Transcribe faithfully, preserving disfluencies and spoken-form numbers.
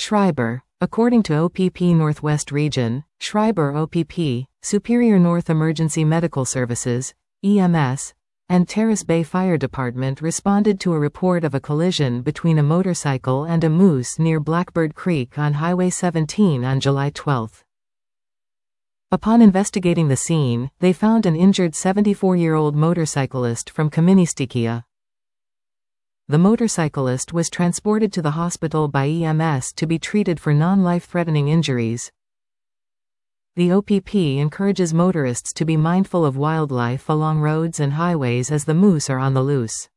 Schreiber. According to O P P Northwest Region, Schreiber O P P, Superior North Emergency Medical Services, E M S, and Terrace Bay Fire Department responded to a report of a collision between a motorcycle and a moose near Blackbird Creek on Highway seventeen on July twelfth. Upon investigating the scene, they found an injured seventy-four-year-old motorcyclist from Kaministiquia. The motorcyclist was transported to the hospital by E M S to be treated for non-life-threatening injuries. The O P P encourages motorists to be mindful of wildlife along roads and highways as the moose are on the loose.